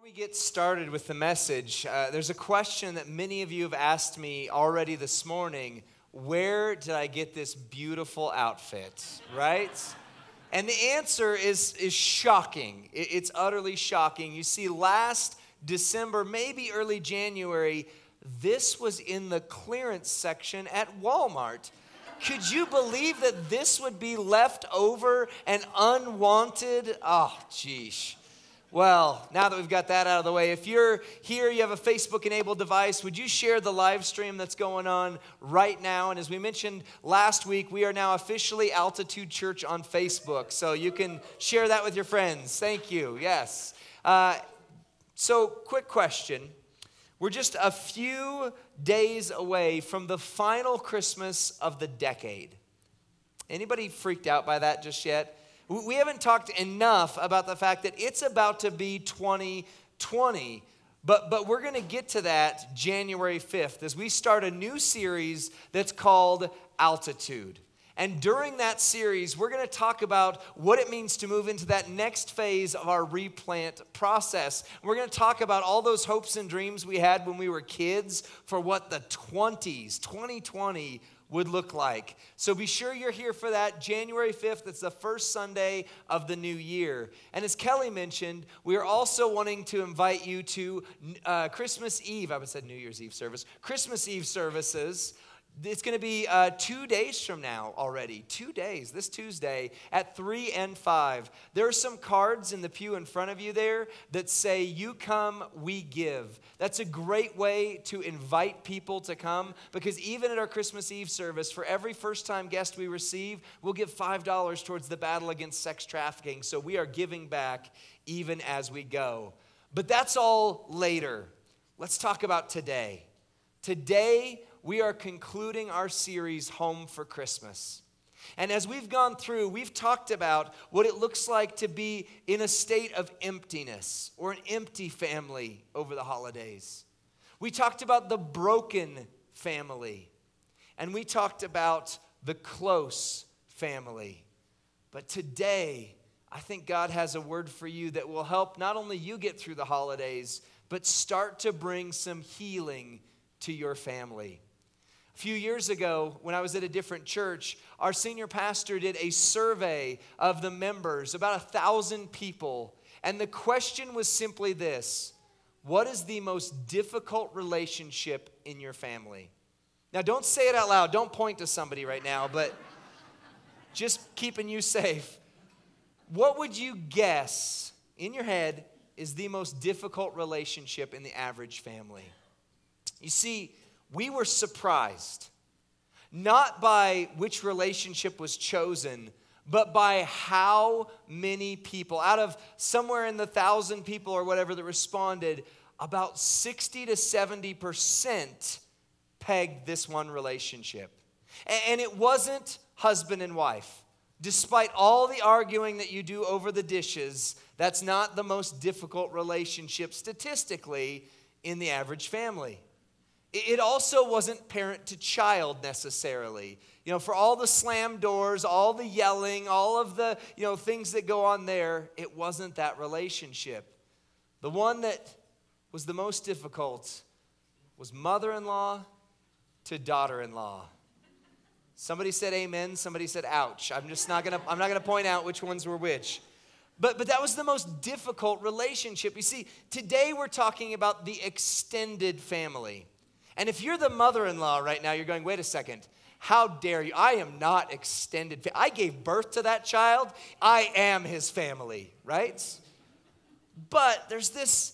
We get started with the message, there's a question that many of you have asked me already this morning. Where did I get this beautiful outfit, right? And the answer is shocking. It's utterly shocking. You see, last December, maybe early January, this was in the clearance section at Walmart. Could you believe that this would be left over and unwanted? Oh, geesh. Well, now that we've got that out of the way, if you're here, you have a Facebook-enabled device, would you share the live stream that's going on right now? And as we mentioned last week, we are now officially Altitude Church on Facebook, so you can share that with your friends. Thank you. Yes. So, quick question. We're just a few days away from the final Christmas of the decade. Anybody freaked out by that just yet? We haven't talked enough about the fact that it's about to be 2020, but we're going to get to that January 5th as we start a new series that's called Altitude. And during that series, we're going to talk about what it means to move into that next phase of our replant process. We're going to talk about all those hopes and dreams we had when we were kids for what the 2020, would look like. So be sure you're here for that January 5th. It's the first Sunday of the new year. And as Kelly mentioned, we are also wanting to invite you to Christmas Eve. I would say New Year's Eve service. Christmas Eve services. It's going to be 2 days from now already. 2 days, this Tuesday at 3 and 5. There are some cards in the pew in front of you there that say, "You come, we give." That's a great way to invite people to come, because even at our Christmas Eve service, for every first-time guest we receive, we'll give $5 towards the battle against sex trafficking. So we are giving back even as we go. But that's all later. Let's talk about today. Today, we are concluding our series, Home for Christmas. And as we've gone through, we've talked about what it looks like to be in a state of emptiness or an empty family over the holidays. We talked about the broken family. And we talked about the close family. But today, I think God has a word for you that will help not only you get through the holidays, but start to bring some healing to your family. A few years ago, when I was at a different church, our senior pastor did a survey of the members, about 1,000 people. And the question was simply this: what is the most difficult relationship in your family? Now, don't say it out loud. Don't point to somebody right now, but just keeping you safe. What would you guess in your head is the most difficult relationship in the average family? You see, we were surprised, not by which relationship was chosen, but by how many people, out of somewhere in the 1,000 people or whatever that responded, about 60 to 70% pegged this one relationship. And it wasn't husband and wife. Despite all the arguing that you do over the dishes, that's not the most difficult relationship statistically in the average family. It also wasn't parent to child necessarily. You know, for all the slam doors, all the yelling, all of the, things that go on there, it wasn't that relationship. The one that was the most difficult was mother-in-law to daughter-in-law. Somebody said amen, somebody said ouch. I'm not gonna point out which ones were which. But that was the most difficult relationship. You see, today we're talking about the extended family. And if you're the mother-in-law right now, you're going, wait a second, how dare you? I am not extended. I gave birth to that child. I am his family, right? But there's this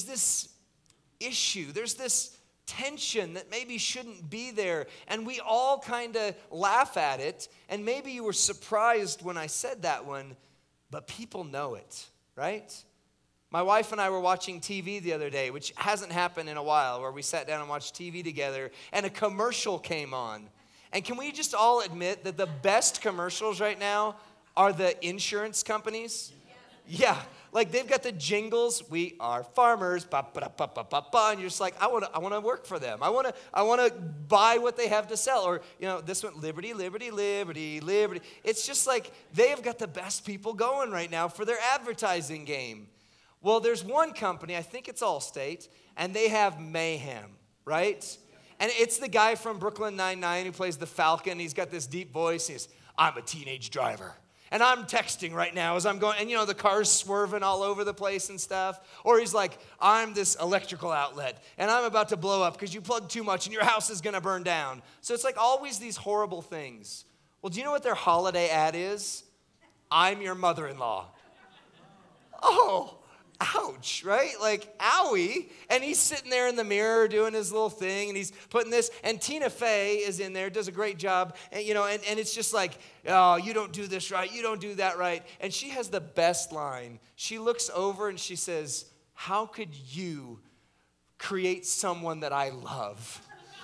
issue. There's this tension that maybe shouldn't be there. And we all kind of laugh at it. And maybe you were surprised when I said that one, but people know it, right? My wife and I were watching TV the other day, which hasn't happened in a while, where we sat down and watched TV together, and a commercial came on. And can we just all admit that the best commercials right now are the insurance companies? Yeah, like they've got the jingles, "We are farmers," ba ba ba ba ba ba, and you're just like, I want to work for them. I want to buy what they have to sell. Or this one, liberty, liberty, liberty, liberty. It's just like they have got the best people going right now for their advertising game. Well, there's one company, I think it's Allstate, and they have Mayhem, right? And it's the guy from Brooklyn Nine-Nine who plays the Falcon. He's got this deep voice. He's, I'm a teenage driver. And I'm texting right now as I'm going, and the car's swerving all over the place and stuff. Or he's like, I'm this electrical outlet, and I'm about to blow up because you plugged too much and your house is going to burn down. So it's like always these horrible things. Well, do you know what their holiday ad is? I'm your mother-in-law. Oh, ouch, right? Like, owie. And he's sitting there in the mirror doing his little thing, and he's putting this, and Tina Fey is in there, does a great job, and it's just like, oh, you don't do this right, you don't do that right. And she has the best line. She looks over and she says, how could you create someone that I love?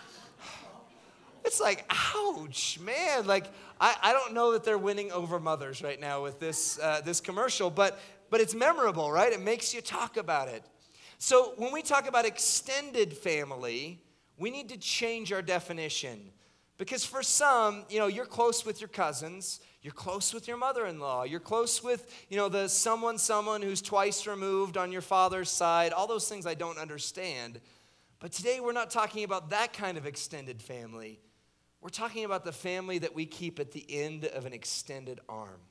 It's like, ouch, man. Like, I don't know that they're winning over mothers right now with this commercial, but it's memorable, right? It makes you talk about it. So when we talk about extended family, we need to change our definition. Because for some, you're close with your cousins, you're close with your mother-in-law, you're close with, the someone who's twice removed on your father's side, all those things I don't understand. But today we're not talking about that kind of extended family. We're talking about the family that we keep at the end of an extended arm,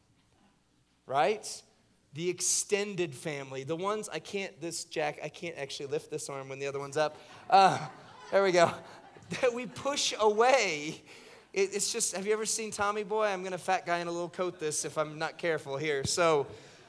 right? The extended family, the ones, I can't actually lift this arm when the other one's up. There we go. That we push away. It's just, have you ever seen Tommy Boy? I'm going to fat guy in a little coat this if I'm not careful here. So,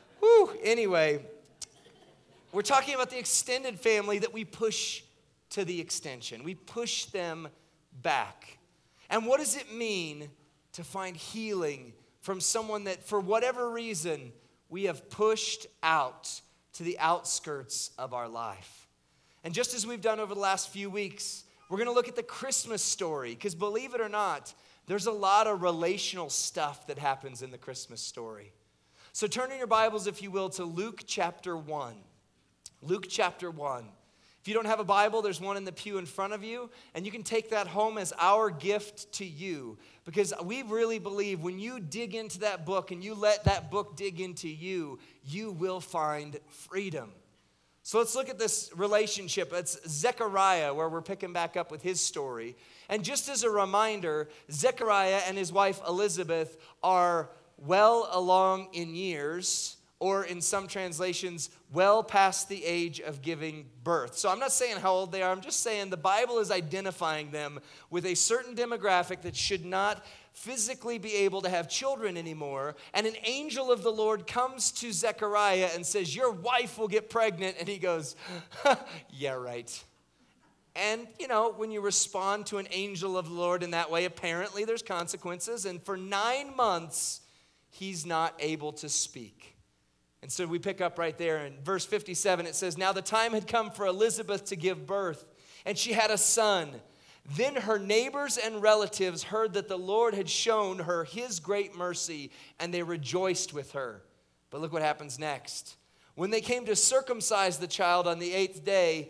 anyway, we're talking about the extended family that we push to the extension. We push them back. And what does it mean to find healing from someone that, for whatever reason, we have pushed out to the outskirts of our life? And just as we've done over the last few weeks, we're going to look at the Christmas story, because believe it or not, there's a lot of relational stuff that happens in the Christmas story. So turn in your Bibles, if you will, to Luke chapter 1. Luke chapter 1. If you don't have a Bible, there's one in the pew in front of you, and you can take that home as our gift to you, because we really believe when you dig into that book and you let that book dig into you, you will find freedom. So let's look at this relationship. It's Zechariah, where we're picking back up with his story. And just as a reminder, Zechariah and his wife Elizabeth are well along in years, or in some translations, well past the age of giving birth. So I'm not saying how old they are. I'm just saying the Bible is identifying them with a certain demographic that should not physically be able to have children anymore. And an angel of the Lord comes to Zechariah and says, your wife will get pregnant. And he goes, yeah, right. And, when you respond to an angel of the Lord in that way, apparently there's consequences. And for 9 months, he's not able to speak. And so we pick up right there in verse 57. It says, now the time had come for Elizabeth to give birth, and she had a son. Then her neighbors and relatives heard that the Lord had shown her his great mercy, and they rejoiced with her. But look what happens next. When they came to circumcise the child on the 8th day,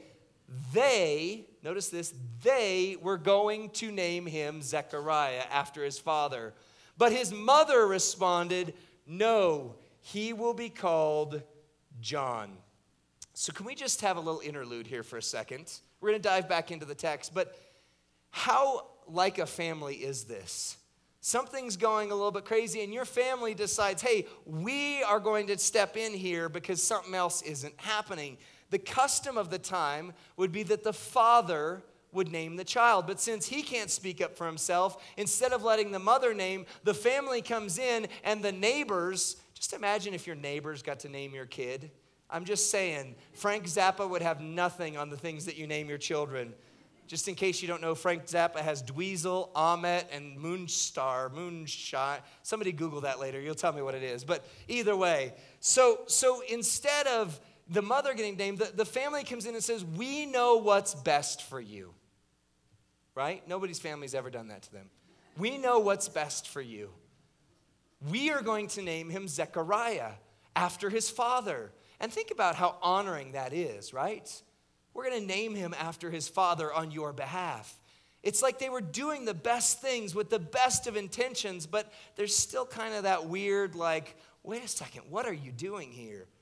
notice this, they were going to name him Zechariah after his father. But his mother responded, no, he will be called John. So can we just have a little interlude here for a second? We're going to dive back into the text, but how like a family is this? Something's going a little bit crazy, and your family decides, hey, we are going to step in here because something else isn't happening. The custom of the time would be that the father would name the child. But since he can't speak up for himself, instead of letting the mother name, the family comes in, and the neighbors, just imagine if your neighbors got to name your kid. I'm just saying, Frank Zappa would have nothing on the things that you name your children. Just in case you don't know, Frank Zappa has Dweezil, Ahmet, and Moonshine. Somebody Google that later. You'll tell me what it is. But either way, so instead of the mother getting named, the family comes in and says, we know what's best for you. Right? Nobody's family's ever done that to them. We know what's best for you. We are going to name him Zechariah after his father. And think about how honoring that is, right? We're going to name him after his father on your behalf. It's like they were doing the best things with the best of intentions, but there's still kind of that weird, like, wait a second, what are you doing here?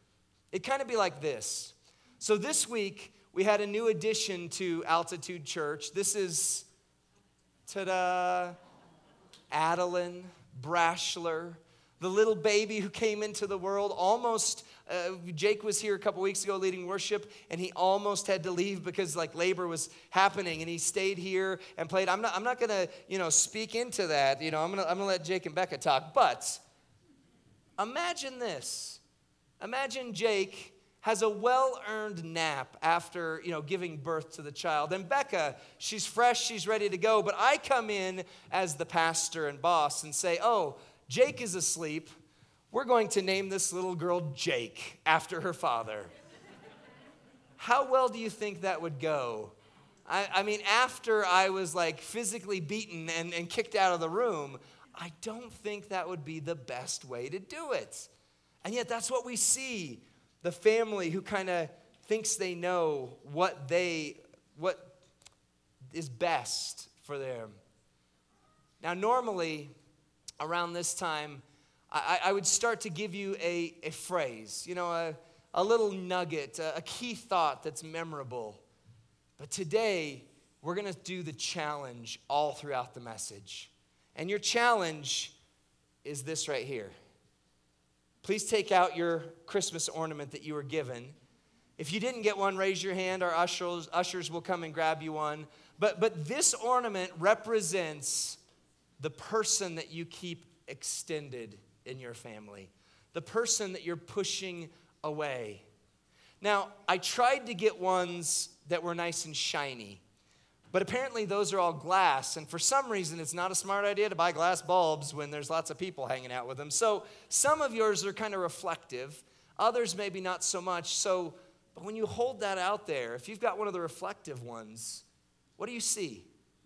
It'd kind of be like this. So this week, we had a new addition to Altitude Church. This is, ta-da, Adeline Brashler, the little baby who came into the world almost. Jake was here a couple weeks ago leading worship, and he almost had to leave because labor was happening, and he stayed here and played. I'm not gonna speak into that. I'm gonna let Jake and Becca talk. But imagine this. Imagine Jake has a well-earned nap after giving birth to the child, and Becca, she's fresh, she's ready to go. But I come in as the pastor and boss and say, "Oh, Jake is asleep. We're going to name this little girl Jake after her father." How well do you think that would go? I mean, after I was physically beaten and kicked out of the room, I don't think that would be the best way to do it. And yet that's what we see. The family who kind of thinks they know what is best for them. Now, normally, around this time, I would start to give you a phrase, a little nugget, a key thought that's memorable. But today, we're going to do the challenge all throughout the message. And your challenge is this right here. Please take out your Christmas ornament that you were given. If you didn't get one, raise your hand. Our ushers will come and grab you one. But this ornament represents the person that you keep extended in your family, the person that you're pushing away. Now, I tried to get ones that were nice and shiny, but apparently those are all glass, and for some reason it's not a smart idea to buy glass bulbs when there's lots of people hanging out with them. So some of yours are kind of reflective, others maybe not so much. But when you hold that out there, if you've got one of the reflective ones, what do you see?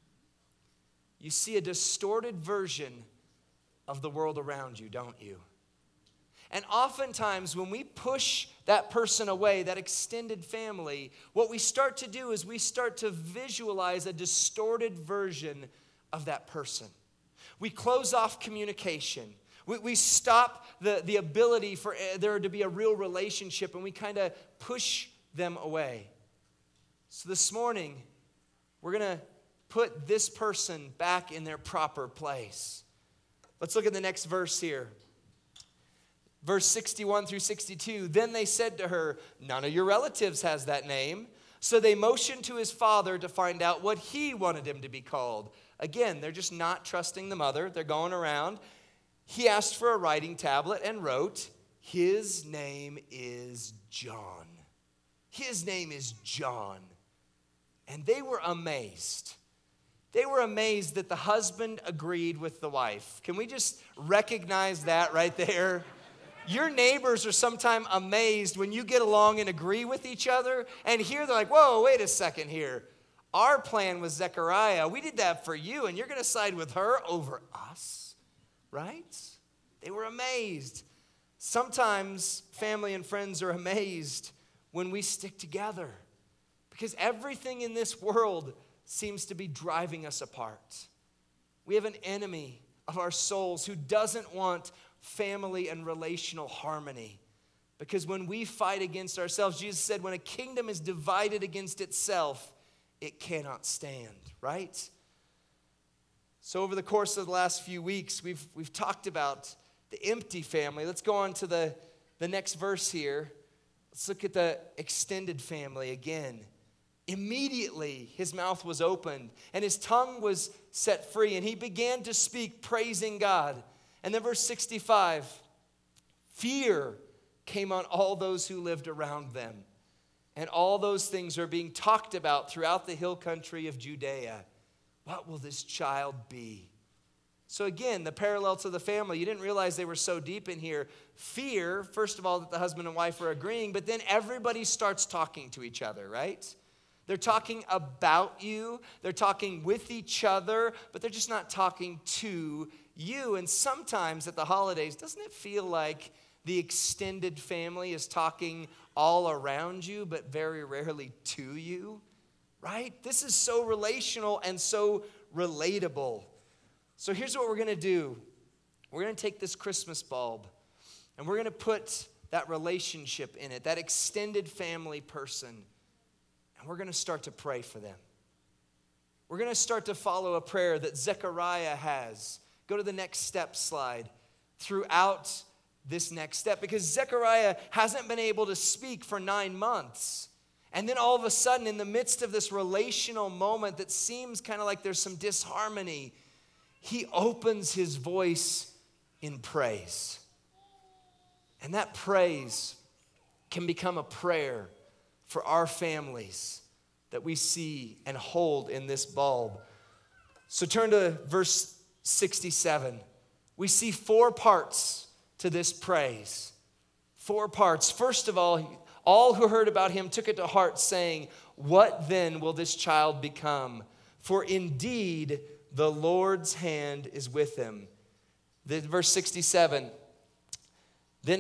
You see a distorted version of the world around you, don't you? And oftentimes when we push that person away, that extended family, what we start to do is we start to visualize a distorted version of that person. We close off communication. We stop the ability for there to be a real relationship, and we kind of push them away. So this morning, we're going to put this person back in their proper place. Let's look at the next verse here. Verse 61 through 62, then they said to her, none of your relatives has that name. So they motioned to his father to find out what he wanted him to be called. Again, they're just not trusting the mother. They're going around. He asked for a writing tablet and wrote, his name is John. His name is John. And they were amazed. They were amazed that the husband agreed with the wife. Can we just recognize that right there? Your neighbors are sometimes amazed when you get along and agree with each other. And here they're like, whoa, wait a second here. Our plan was Zechariah. We did that for you, and you're going to side with her over us, right? They were amazed. Sometimes family and friends are amazed when we stick together because everything in this world seems to be driving us apart. We have an enemy of our souls who doesn't want family and relational harmony. Because when we fight against ourselves, Jesus said, when a kingdom is divided against itself, it cannot stand, right? So over the course of the last few weeks, we've talked about the empty family. Let's go on to the next verse here. Let's look at the extended family again. Immediately, his mouth was opened, and his tongue was set free, and he began to speak, praising God. And then verse 65, fear came on all those who lived around them. And all those things are being talked about throughout the hill country of Judea. What will this child be? So again, the parallel to the family, you didn't realize they were so deep in here. Fear, first of all, that the husband and wife are agreeing, but then everybody starts talking to each other, right? They're talking about you, they're talking with each other, but they're just not talking to you. And sometimes at the holidays, doesn't it feel like the extended family is talking all around you, but very rarely to you, right? This is so relational and so relatable. So here's what we're going to do. We're going to take this Christmas bulb, and we're going to put that relationship in it, that extended family person. And we're going to start to pray for them. We're going to start to follow a prayer that Zechariah has. Go to the next step slide. Throughout this next step, because Zechariah hasn't been able to speak for 9 months. And then all of a sudden, in the midst of this relational moment that seems kind of like there's some disharmony, he opens his voice in praise. And that praise can become a prayer for our families that we see and hold in this bulb. So turn to verse 67. We see 4 parts to this praise. 4 parts. First of all who heard about him took it to heart, saying, "What then will this child become? For indeed the Lord's hand is with him." Then verse 67. Then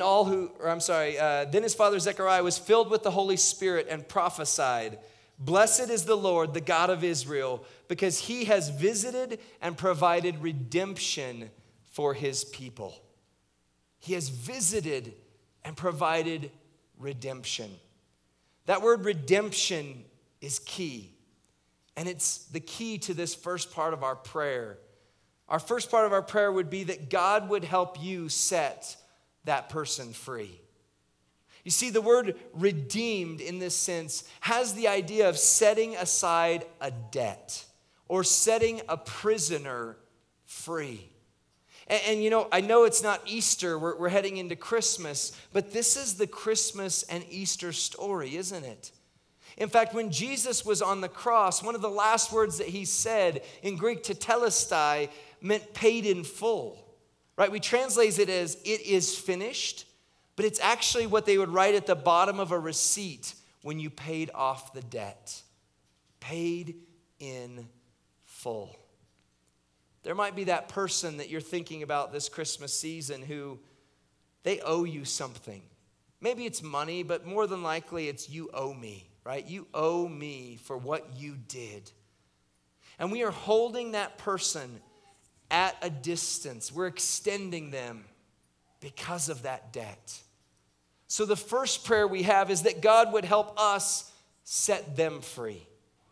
his father Zechariah was filled with the Holy Spirit and prophesied, "Blessed is the Lord, the God of Israel, because he has visited and provided redemption for his people." He has visited and provided redemption. That word redemption is key. And it's the key to this first part of our prayer. Our first part of our prayer would be that God would help you set that person free. You see, the word redeemed in this sense has the idea of setting aside a debt or setting a prisoner free. And you know, I know it's not Easter, we're heading into Christmas, but this is the Christmas and Easter story, isn't it? In fact, when Jesus was on the cross, one of the last words that he said in Greek, tetelestai, meant paid in full, right? We translate it as "it is finished," but it's actually what they would write at the bottom of a receipt when you paid off the debt. Paid in full. There might be that person that you're thinking about this Christmas season who they owe you something. Maybe it's money, but more than likely it's you owe me, right? You owe me for what you did. And we are holding that person at a distance. We're extending them because of that debt. So the first prayer we have is that God would help us set them free.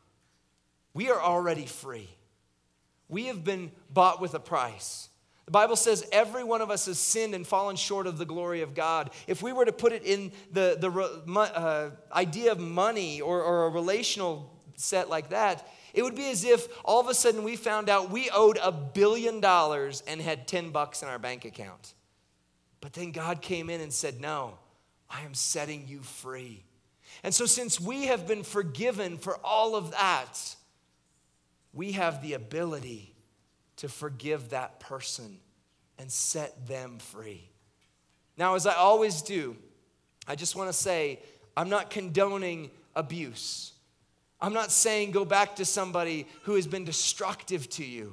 We are already free. We have been bought with a price. The Bible says every one of us has sinned and fallen short of the glory of God. If we were to put it in the idea of money or a relational set like that, it would be as if all of a sudden we found out we owed $1 billion and had $10 in our bank account. But then God came in and said, "No, I am setting you free." And so since we have been forgiven for all of that, we have the ability to forgive that person and set them free. Now, as I always do, I just want to say, I'm not condoning abuse. I'm not saying go back to somebody who has been destructive to you.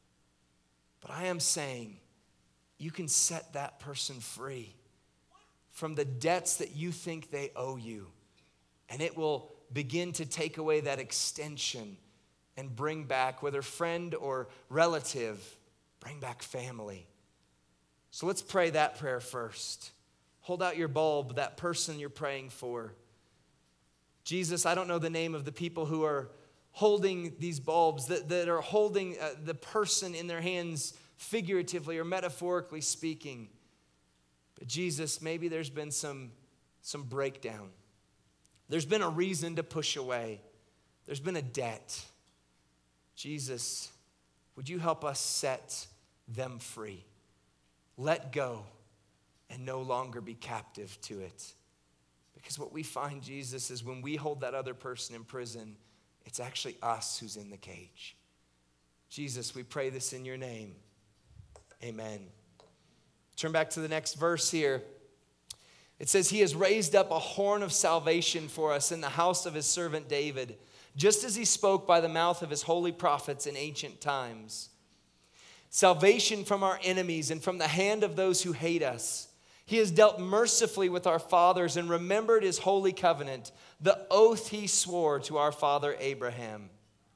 But I am saying you can set that person free from the debts that you think they owe you. And it will begin to take away that extension and bring back, whether friend or relative, bring back family. So let's pray that prayer first. Hold out your bulb, that person you're praying for. Jesus, I don't know the name of the people who are holding these bulbs, that are holding the person in their hands figuratively or metaphorically speaking. But Jesus, maybe there's been some breakdown. There's been a reason to push away. There's been a debt. Jesus, would you help us set them free? Let go and no longer be captive to it. Because what we find, Jesus, is when we hold that other person in prison, it's actually us who's in the cage. Jesus, we pray this in your name. Amen. Turn back to the next verse here. It says, "He has raised up a horn of salvation for us in the house of his servant David, just as he spoke by the mouth of his holy prophets in ancient times. Salvation from our enemies and from the hand of those who hate us. He has dealt mercifully with our fathers and remembered his holy covenant, the oath he swore to our father Abraham.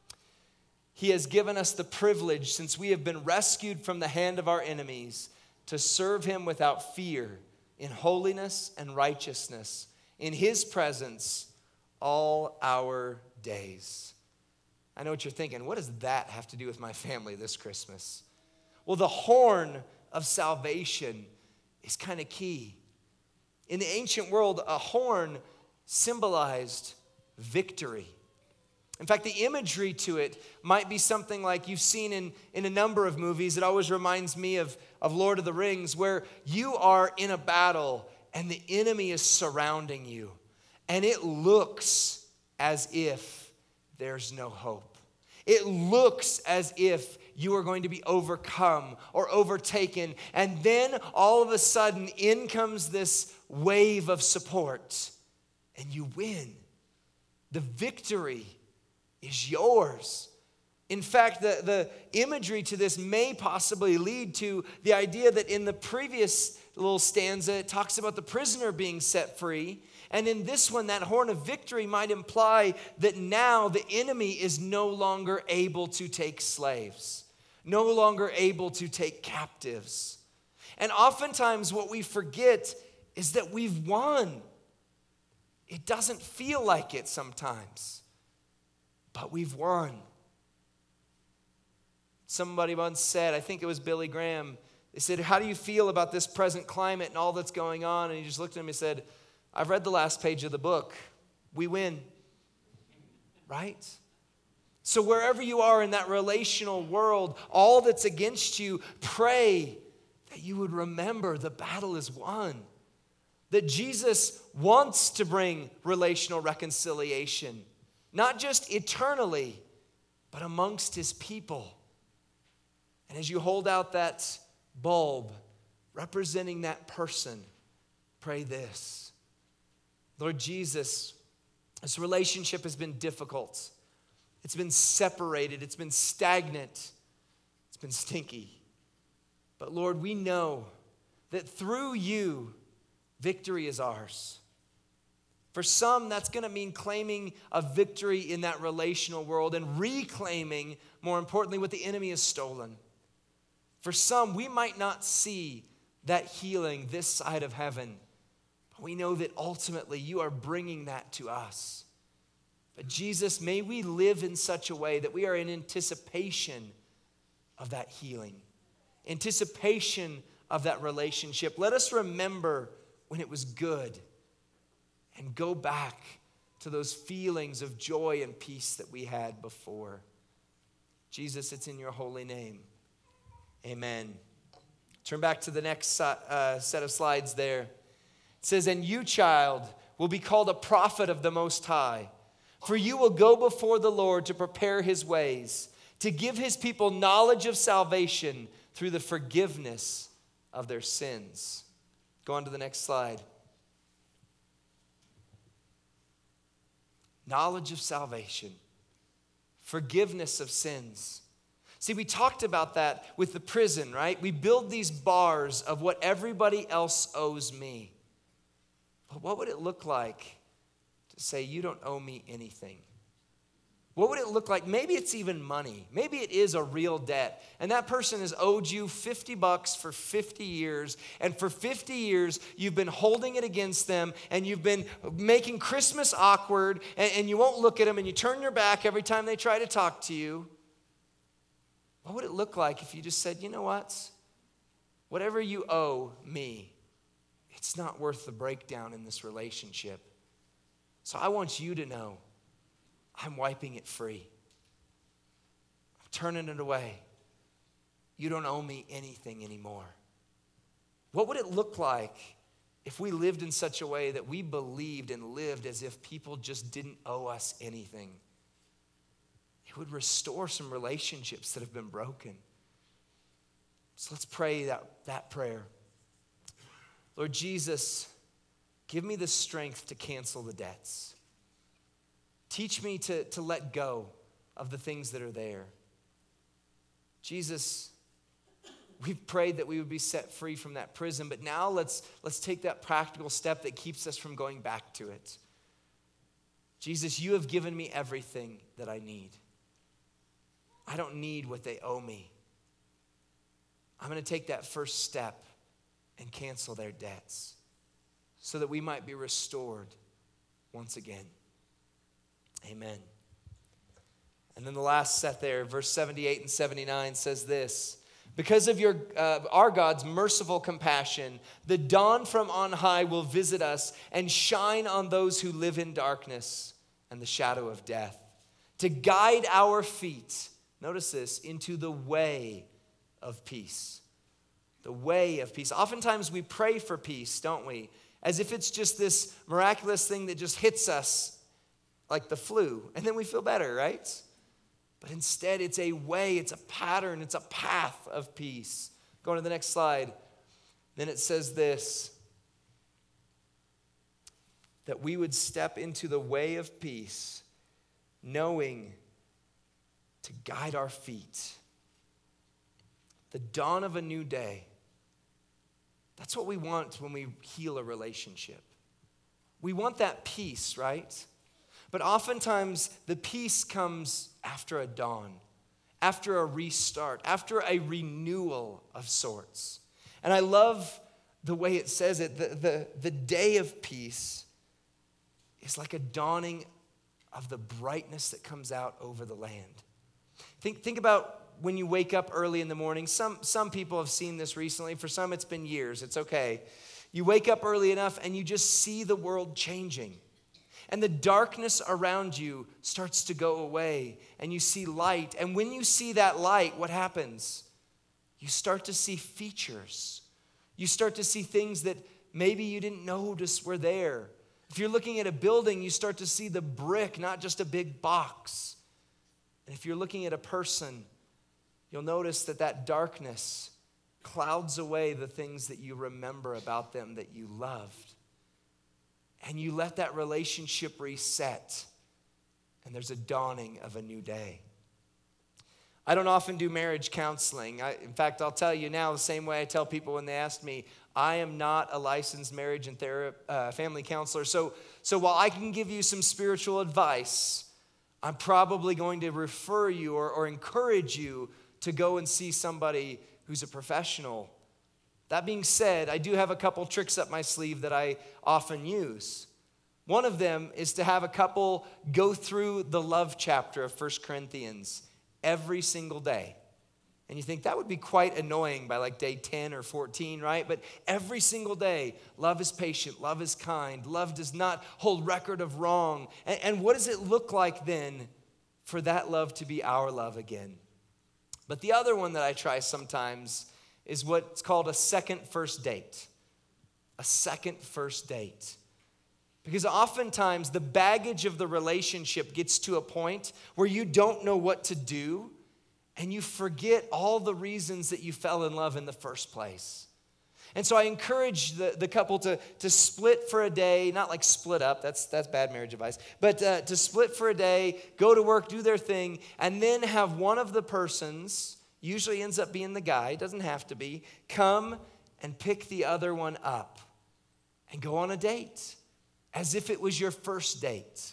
He has given us the privilege, since we have been rescued from the hand of our enemies, to serve him without fear in holiness and righteousness in his presence all our days. I know what you're thinking. What does that have to do with my family this Christmas? Well, the horn of salvation is kind of key. In the ancient world, a horn symbolized victory. In fact, the imagery to it might be something like you've seen in a number of movies. It always reminds me of Lord of the Rings, where you are in a battle and the enemy is surrounding you. And it looks as if there's no hope. It looks as if you are going to be overcome or overtaken. And then all of a sudden, in comes this wave of support, and you win. The victory is yours. In fact, the imagery to this may possibly lead to the idea that in the previous little stanza, it talks about the prisoner being set free. And in this one, that horn of victory might imply that now the enemy is no longer able to take slaves, no longer able to take captives. And oftentimes what we forget is that we've won. It doesn't feel like it sometimes, but we've won. Somebody once said, I think it was Billy Graham, they said, how do you feel about this present climate and all that's going on? And he just looked at him and said, I've read the last page of the book. We win. Right? So wherever you are in that relational world, all that's against you, pray that you would remember the battle is won. That Jesus wants to bring relational reconciliation, not just eternally, but amongst his people. And as you hold out that bulb representing that person, pray this. Lord Jesus, this relationship has been difficult. It's been separated. It's been stagnant. It's been stinky. But Lord, we know that through you, victory is ours. For some, that's going to mean claiming a victory in that relational world and reclaiming, more importantly, what the enemy has stolen. For some, we might not see that healing this side of heaven, but we know that ultimately you are bringing that to us. But Jesus, may we live in such a way that we are in anticipation of that healing, anticipation of that relationship. Let us remember when it was good and go back to those feelings of joy and peace that we had before. Jesus, it's in your holy name. Amen. Turn back to the next set of slides there. It says, and you, child, will be called a prophet of the Most High, for you will go before the Lord to prepare his ways, to give his people knowledge of salvation through the forgiveness of their sins. Go on to the next slide. Knowledge of salvation, forgiveness of sins. See, we talked about that with the prison, right? We build these bars of what everybody else owes me. But what would it look like to say, you don't owe me anything? What would it look like? Maybe it's even money. Maybe it is a real debt. And that person has owed you $50 for 50 years. And for 50 years, you've been holding it against them. And you've been making Christmas awkward. And you won't look at them. And you turn your back every time they try to talk to you. What would it look like if you just said, you know what? Whatever you owe me, it's not worth the breakdown in this relationship. So I want you to know I'm wiping it free. I'm turning it away. You don't owe me anything anymore. What would it look like if we lived in such a way that we believed and lived as if people just didn't owe us anything? It would restore some relationships that have been broken. So let's pray that prayer. Lord Jesus, give me the strength to cancel the debts. Teach me to let go of the things that are there. Jesus, we've prayed that we would be set free from that prison, but now let's take that practical step that keeps us from going back to it. Jesus, you have given me everything that I need. I don't need what they owe me. I'm going to take that first step and cancel their debts. so that we might be restored once again. Amen. And then the last set there, verse 78 and 79 says this: because of our God's merciful compassion, the dawn from on high will visit us and shine on those who live in darkness and the shadow of death, to guide our feet, notice this, into the way of peace. The way of peace. Oftentimes we pray for peace, don't we? As if it's just this miraculous thing that just hits us like the flu, and then we feel better, right? But instead, it's a way, it's a pattern, it's a path of peace. Going to the next slide. Then it says this: that we would step into the way of peace, knowing to guide our feet. The dawn of a new day. That's what we want when we heal a relationship. We want that peace, right? But oftentimes, the peace comes after a dawn, after a restart, after a renewal of sorts. And I love the way it says it. The day of peace is like a dawning of the brightness that comes out over the land. Think about when you wake up early in the morning. Some people have seen this recently. For some, it's been years. It's okay. You wake up early enough and you just see the world changing. And the darkness around you starts to go away, and you see light. And when you see that light, what happens? You start to see features. You start to see things that maybe you didn't notice were there. If you're looking at a building, you start to see the brick, not just a big box. And if you're looking at a person, you'll notice that darkness clouds away the things that you remember about them that you loved. And you let that relationship reset, and there's a dawning of a new day. I don't often do marriage counseling. In fact, I'll tell you now the same way I tell people when they ask me, I am not a licensed marriage and family counselor. So while I can give you some spiritual advice, I'm probably going to refer you or encourage you to go and see somebody who's a professional. That being said, I do have a couple tricks up my sleeve that I often use. One of them is to have a couple go through the love chapter of 1 Corinthians every single day. And you think that would be quite annoying by like day 10 or 14, right? But every single day, love is patient, love is kind, love does not hold record of wrong. And what does it look like then for that love to be our love again? But the other one that I try sometimes is what's called a second first date. A second first date. Because oftentimes the baggage of the relationship gets to a point where you don't know what to do, and you forget all the reasons that you fell in love in the first place. And so I encourage the couple to split for a day, not like split up, that's bad marriage advice, but to split for a day, go to work, do their thing, and then have one of the persons, usually ends up being the guy, doesn't have to be, come and pick the other one up and go on a date as if it was your first date.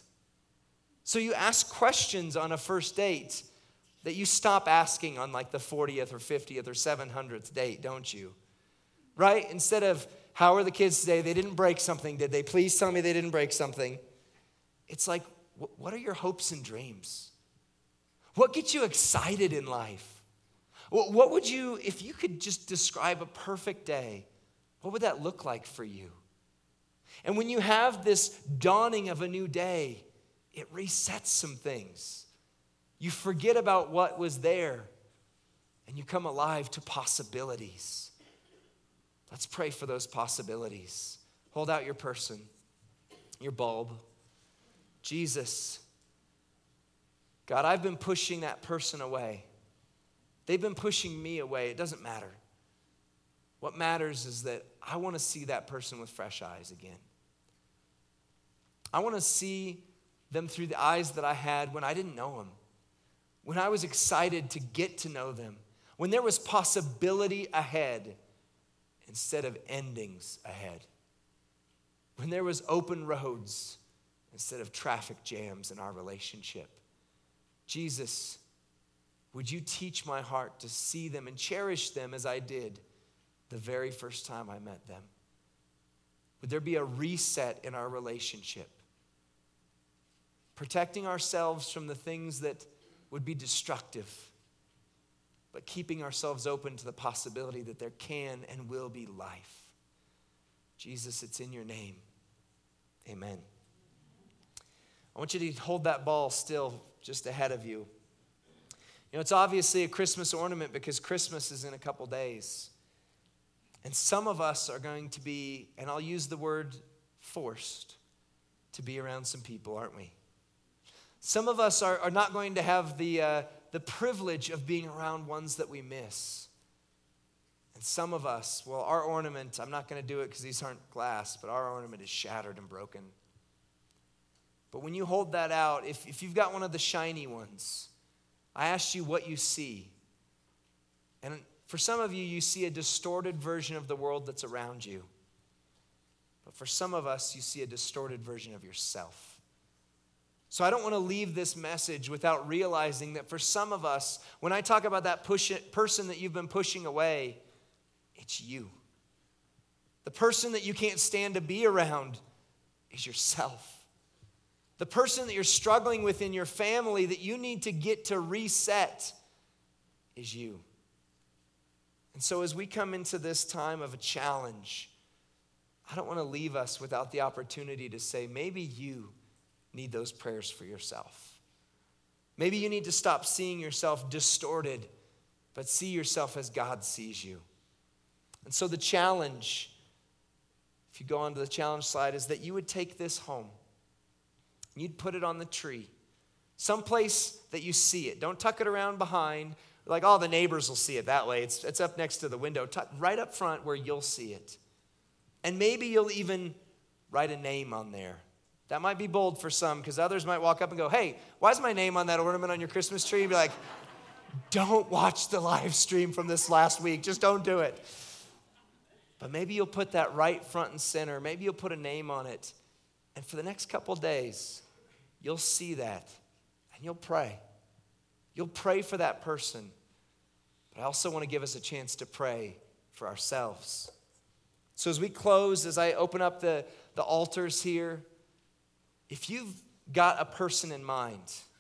So you ask questions on a first date that you stop asking on like the 40th or 50th or 700th date, don't you? Right? Instead of, how are the kids today? They didn't break something, did they? Please tell me they didn't break something. It's like, what are your hopes and dreams? What gets you excited in life? What would you, if you could just describe a perfect day, what would that look like for you? And when you have this dawning of a new day, it resets some things. You forget about what was there, and you come alive to possibilities. Let's pray for those possibilities. Hold out your person, your bulb. Jesus, God, I've been pushing that person away. They've been pushing me away. It doesn't matter. What matters is that I want to see that person with fresh eyes again. I want to see them through the eyes that I had when I didn't know them, when I was excited to get to know them, when there was possibility ahead instead of endings ahead, when there was open roads instead of traffic jams in our relationship. Jesus, would you teach my heart to see them and cherish them as I did the very first time I met them? Would there be a reset in our relationship? Protecting ourselves from the things that would be destructive, but keeping ourselves open to the possibility that there can and will be life. Jesus, it's in your name. Amen. I want you to hold that ball still just ahead of you. You know, it's obviously a Christmas ornament because Christmas is in a couple days. And some of us are going to be, and I'll use the word forced, to be around some people, aren't we? Some of us are not going to have the privilege of being around ones that we miss. And some of us, well, our ornament, I'm not going to do it because these aren't glass, but our ornament is shattered and broken. But when you hold that out, if you've got one of the shiny ones, I asked you what you see. And for some of you, you see a distorted version of the world that's around you. But for some of us, you see a distorted version of yourself. So I don't want to leave this message without realizing that for some of us, when I talk about that person that you've been pushing away, it's you. The person that you can't stand to be around is yourself. The person that you're struggling with in your family that you need to get to reset is you. And so as we come into this time of a challenge, I don't want to leave us without the opportunity to say, maybe you need those prayers for yourself. Maybe you need to stop seeing yourself distorted, but see yourself as God sees you. And so the challenge, if you go on to the challenge slide, is that you would take this home. You'd put it on the tree, someplace that you see it. Don't tuck it around behind, like, oh, the neighbors will see it that way. It's up next to the window. Tuck right up front where you'll see it. And maybe you'll even write a name on there. That might be bold for some because others might walk up and go, hey, why is my name on that ornament on your Christmas tree? And be like, don't watch the live stream from this last week. Just don't do it. But maybe you'll put that right front and center. Maybe you'll put a name on it. And for the next couple days, you'll see that and you'll pray. You'll pray for that person. But I also want to give us a chance to pray for ourselves. So as we close, as I open up the altars here, if you've got a person in mind,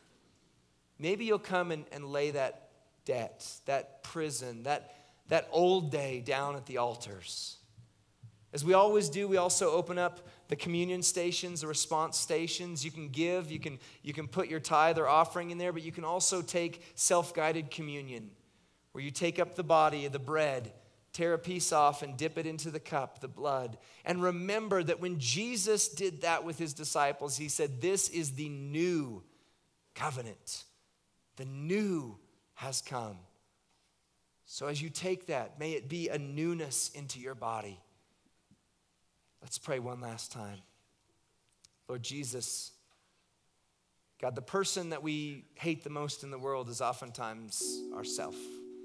maybe you'll come and lay that debt, that prison, that old day down at the altars. As we always do, we also open up the communion stations, the response stations. You can give, you can put your tithe or offering in there, but you can also take self-guided communion, where you take up the body, the bread, tear a piece off and dip it into the cup, the blood. And remember that when Jesus did that with his disciples, he said, this is the new covenant. The new has come. So as you take that, may it be a newness into your body. Let's pray one last time. Lord Jesus, God, the person that we hate the most in the world is oftentimes ourself.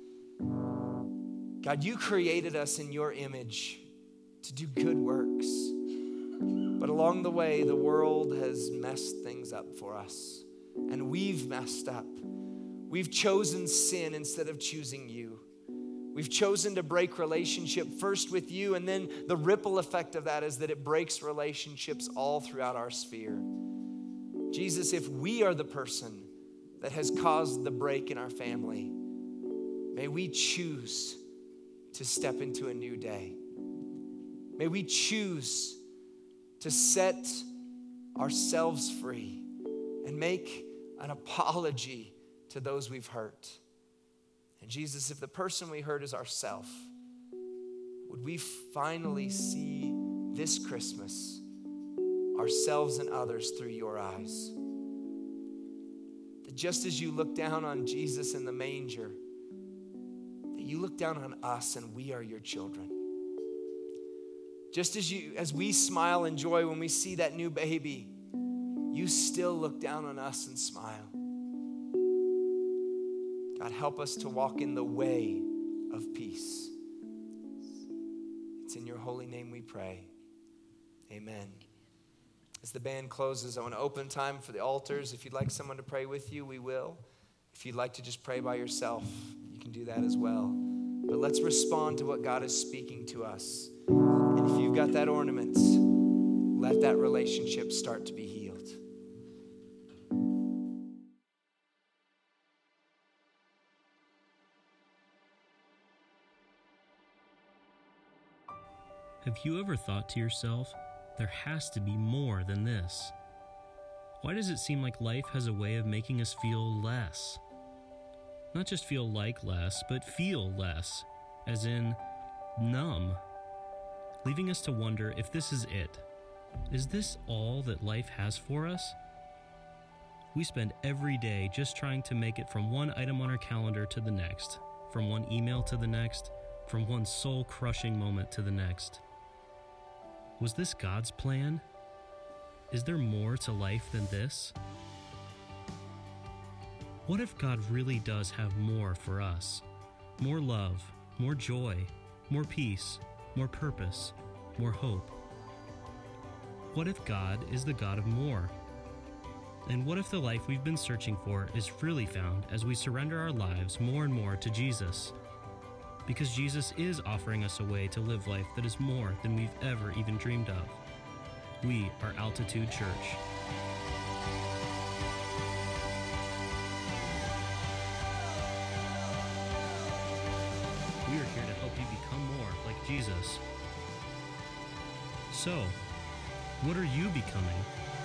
God, you created us in your image to do good works. But along the way, the world has messed things up for us. And we've messed up. We've chosen sin instead of choosing you. We've chosen to break relationship first with you, and then the ripple effect of that is that it breaks relationships all throughout our sphere. Jesus, if we are the person that has caused the break in our family, may we choose to step into a new day. May we choose to set ourselves free and make an apology to those we've hurt. And Jesus, if the person we hurt is ourself, would we finally see this Christmas ourselves and others through your eyes? That just as you look down on Jesus in the manger, that you look down on us and we are your children. Just as we smile in joy when we see that new baby, you still look down on us and smile. God, help us to walk in the way of peace. It's in your holy name we pray. Amen. As the band closes, I want to open time for the altars. If you'd like someone to pray with you, we will. If you'd like to just pray by yourself, you can do that as well. But let's respond to what God is speaking to us. And if you've got that ornament, let that relationship start to be healed. Have you ever thought to yourself, there has to be more than this? Why does it seem like life has a way of making us feel less? Not just feel like less, but feel less, as in numb, leaving us to wonder if this is it. Is this all that life has for us? We spend every day just trying to make it from one item on our calendar to the next, from one email to the next, from one soul-crushing moment to the next. Was this God's plan? Is there more to life than this? What if God really does have more for us? More love, more joy, more peace, more purpose, more hope. What if God is the God of more? And what if the life we've been searching for is really found as we surrender our lives more and more to Jesus? Because Jesus is offering us a way to live life that is more than we've ever even dreamed of. We are Altitude Church. We are here to help you become more like Jesus. So, what are you becoming?